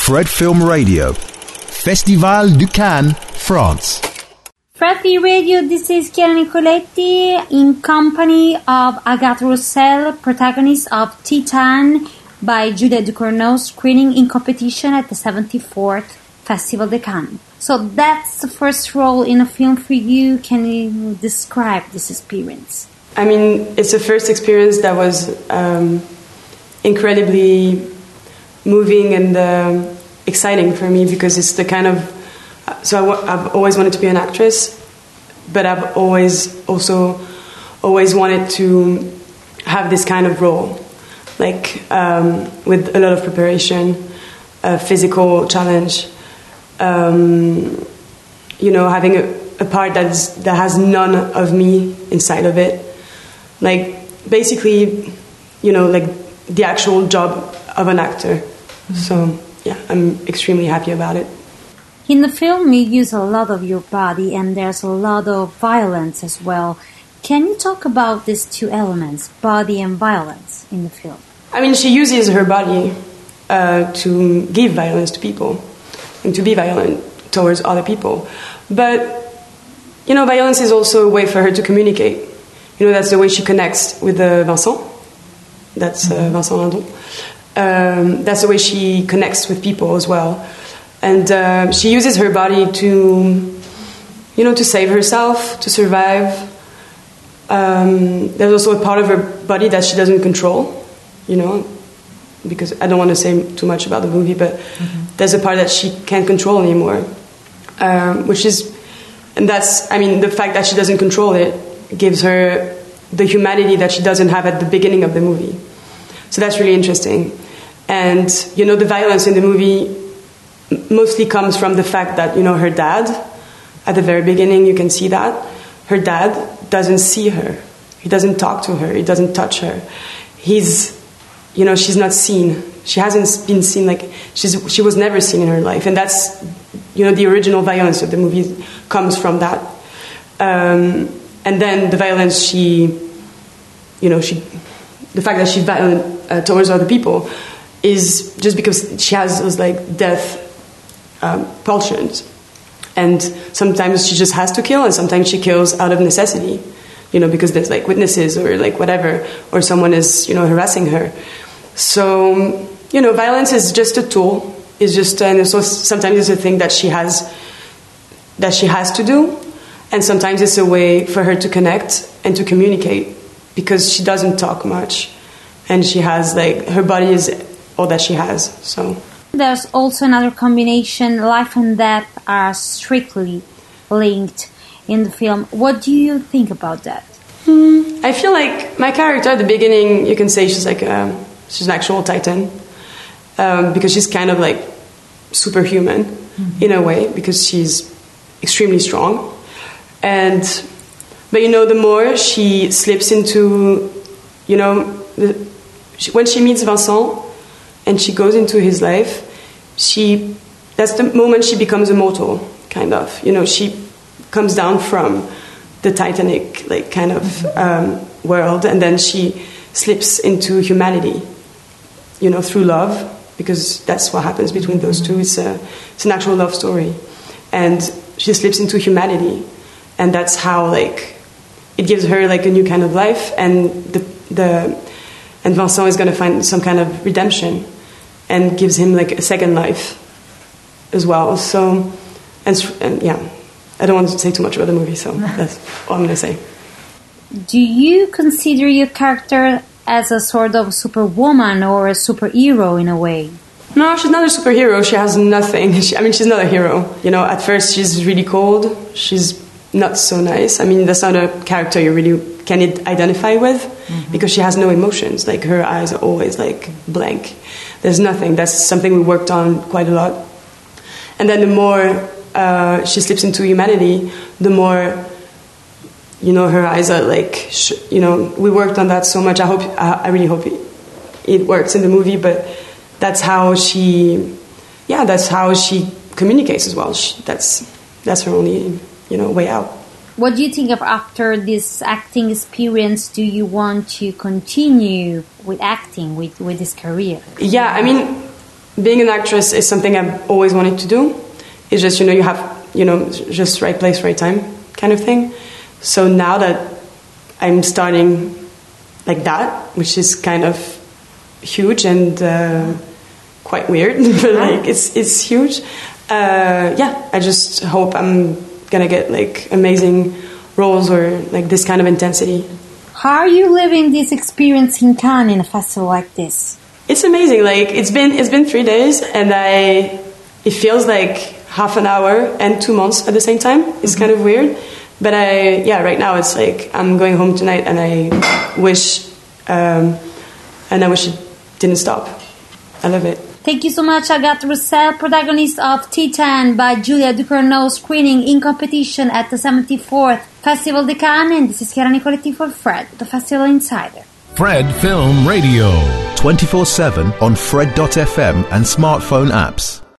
Fred Film Radio, Festival du Cannes, France. Fred Film Radio, this is Chiara Nicoletti in company of Agathe Roussel, protagonist of Titane by Juliette Ducournau, screening in competition at the 74th Festival de Cannes. So that's the first role in a film for you. Can you describe this experience? I mean, it's a first experience that was incredibly moving and exciting for me because it's the kind of... I've always wanted to be an actress, but I've always wanted to have this kind of role, like with a lot of preparation, a physical challenge, having a part that has none of me inside of it. Like, basically, like the actual job of an actor. Mm-hmm. So, yeah, I'm extremely happy about it. In the film, you use a lot of your body, and there's a lot of violence as well. Can you talk about these two elements, body and violence, in the film? I mean, she uses her body to give violence to people and to be violent towards other people. But, violence is also a way for her to communicate. That's the way she connects with Vincent. That's Vincent Lindon. That's the way she connects with people as well. And she uses her body to save herself, to survive. There's also a part of her body that she doesn't control, because I don't want to say too much about the movie, but there's a part that she can't control anymore, the fact that she doesn't control it gives her the humanity that she doesn't have at the beginning of the movie. So that's really interesting. And, the violence in the movie mostly comes from the fact that, her dad, at the very beginning, you can see that, her dad doesn't see her. He doesn't talk to her. He doesn't touch her. She's not seen. She hasn't been seen, she was never seen in her life. And that's, the original violence of the movie comes from that. And then the violence the fact that she's violent towards other people is just because she has those, death pulsions. And sometimes she just has to kill, and sometimes she kills out of necessity, because there's, witnesses or, whatever, or someone is, harassing her. So, violence is just a tool. It's just, and so sometimes it's a thing that she has to do, and sometimes it's a way for her to connect and to communicate, because she doesn't talk much, and she has, her body is all that she has, so... There's also another combination, life and death are strictly linked in the film. What do you think about that? I feel like my character at the beginning, you can say she's she's an actual Titan, because she's kind of superhuman in a way, because she's extremely strong. But the more she slips into, when she meets Vincent and she goes into his life, that's the moment she becomes immortal, kind of. She comes down from the Titanic, world, and then she slips into humanity, through love, because that's what happens between those two. It's an actual love story. And she slips into humanity, and that's how, it gives her, a new kind of life, and and Vincent is going to find some kind of redemption, and gives him a second life as well. So, and yeah, I don't want to say too much about the movie, so that's all I'm going to say. Do you consider your character as a sort of superwoman or a superhero in a way? No, she's not a superhero. She has nothing. She's not a hero. At first she's really cold. She's not so nice. That's not a character you really can identify with, because she has no emotions. Her eyes are always blank. There's nothing. That's something we worked on quite a lot. And then the more she slips into humanity, the more, her eyes are we worked on that so much. I really hope it works in the movie, but that's how she communicates as well. That's her only, way out. What do you think of after this acting experience? Do you want to continue with acting, with this career? Yeah, being an actress is something I've always wanted to do. It's just, you have, just right place, right time kind of thing. So now that I'm starting like that, which is kind of huge and quite weird, but like it's huge. I just hope I'm gonna get like amazing roles or like this kind of intensity. How are you living this experience in Cannes in a festival like this? It's amazing. Like it's been 3 days, and it feels like half an hour and 2 months at the same time. It's kind of weird, but right now it's like I'm going home tonight, and I wish it didn't stop. I love it. Thank you so much, Agathe Rousselle, protagonist of Titan by Julia Ducournau, screening in competition at the 74th Festival de Cannes. And this is Chiara Nicoletti for Fred, the Festival Insider. Fred Film Radio. 24/7 on Fred.fm and smartphone apps.